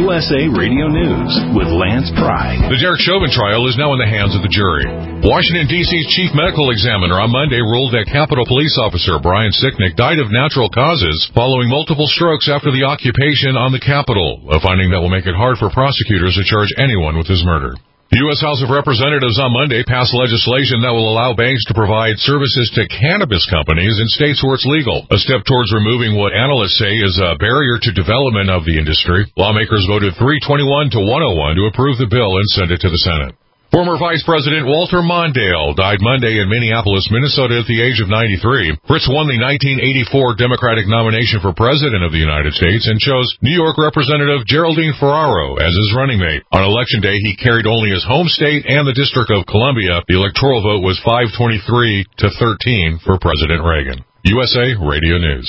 USA Radio News with Lance Pry. The Derek Chauvin trial is now in the hands of the jury. Washington, D.C.'s chief medical examiner on Monday ruled that Capitol Police Officer Brian Sicknick died of natural causes following multiple strokes after the occupation on the Capitol, a finding that will make it hard for prosecutors to charge anyone with his murder. The U.S. House of Representatives on Monday passed legislation that will allow banks to provide services to cannabis companies in states where it's legal, a step towards removing what analysts say is a barrier to development of the industry. Lawmakers voted 321 to 101 to approve the bill and send it to the Senate. Former Vice President Walter Mondale died Monday in Minneapolis, Minnesota at the age of 93. Fritz won the 1984 Democratic nomination for President of the United States and chose New York Representative Geraldine Ferraro as his running mate. On Election Day, he carried only his home state and the District of Columbia. The electoral vote was 523 to 13 for President Reagan. USA Radio News.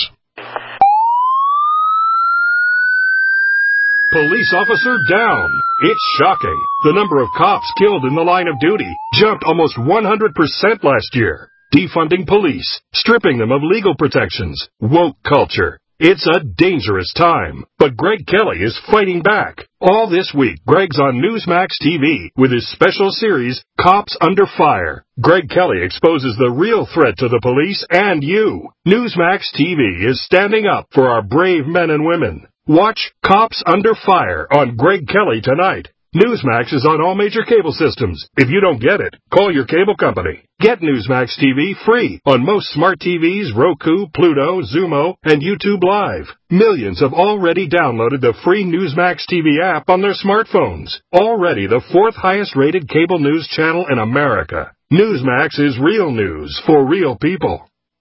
Police officer down. It's shocking. The number of cops killed in the line of duty jumped almost 100% last year. Defunding police, stripping them of legal protections, woke culture. It's a dangerous time. But Greg Kelly is fighting back. All this week, Greg's on Newsmax TV with his special series, Cops Under Fire. Greg Kelly exposes the real threat to the police and you. Newsmax TV is standing up for our brave men and women. Watch Cops Under Fire on Greg Kelly tonight. Newsmax is on all major cable systems. If you don't get it, call your cable company. Get Newsmax TV free on most smart TVs, Roku, Pluto, Zumo, and YouTube Live. Millions have already downloaded the free Newsmax TV app on their smartphones. Already the 4th highest rated cable news channel in America. Newsmax is real news for real people.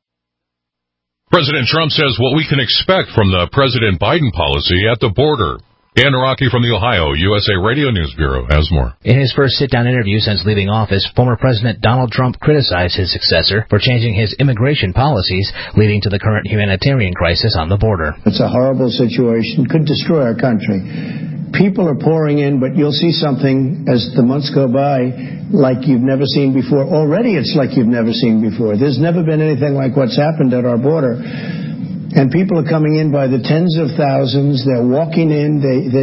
President Trump says what we can expect from the President Biden policy at the border. Dan Naraki from the Ohio USA Radio News Bureau has more. In his first sit-down interview since leaving office, former President Donald Trump criticized his successor for changing his immigration policies, leading to the current humanitarian crisis on the border. It's a horrible situation, could destroy our country. People are pouring in, but you'll see something as the months go by like you've never seen before. Already it's like you've never seen before. There's never been anything like what's happened at our border. And people are coming in by the tens of thousands. They're walking in.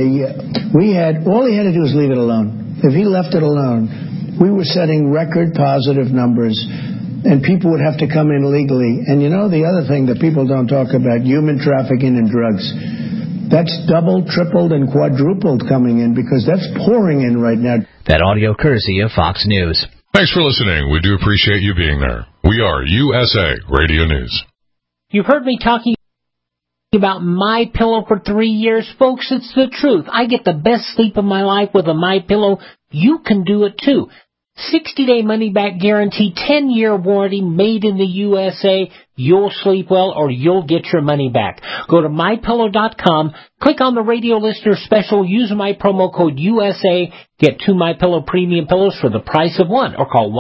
All he had to do was leave it alone. If he left it alone, we were setting record positive numbers, and people would have to come in legally. And you know, the other thing that people don't talk about, human trafficking and drugs. That's doubled, tripled, and quadrupled coming in because that's pouring in right now. That audio courtesy of Fox News. Thanks for listening. We do appreciate you being there. We are USA Radio News. You've heard me talking about My Pillow for 3 years, folks. It's the truth. I get the best sleep of my life with a My Pillow. You can do it too. 60-day money-back guarantee, 10-year warranty, made in the USA. You'll sleep well or you'll get your money back. Go to MyPillow.com, click on the radio listener special, use my promo code USA, get 2 MyPillow premium pillows for the price of one, or call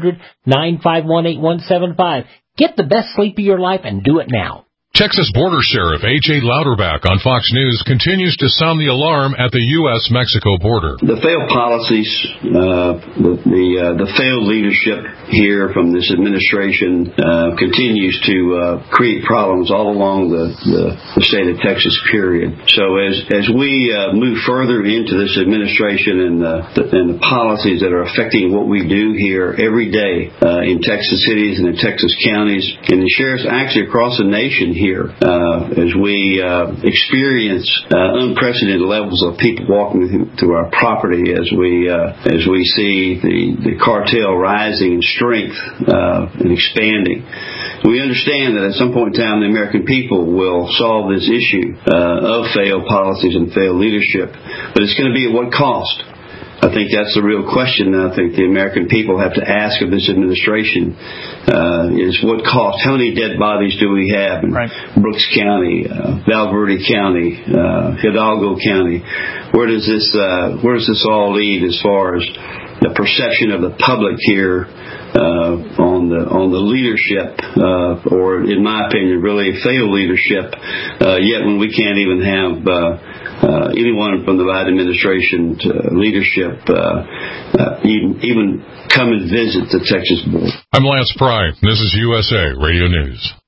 1-800-951-8175. Get the best sleep of your life and do it now. Texas Border Sheriff H.A. Louderback on Fox News continues to sound the alarm at the U.S.-Mexico border. The failed policies, the failed leadership here from this administration continues to create problems all along the state of Texas, period. So as we move further into this administration and the policies that are affecting what we do here every day in Texas cities and in Texas counties, and the sheriffs actually across the nation here, as we experience unprecedented levels of people walking through our property, as we see the cartel rising in strength and expanding. We understand that at some point in time the American people will solve this issue of failed policies and failed leadership, but it's going to be at what cost? I think that's the real question that I think the American people have to ask of this administration, is what cost? How many dead bodies do we have in Brooks County, Val Verde County, Hidalgo County? Where does this all lead as far as the perception of the public here on the leadership, or in my opinion, really failed leadership, yet when we can't even have anyone from the Biden administration leadership even come and visit the Texas border. I'm Lance Pry. This is USA Radio News.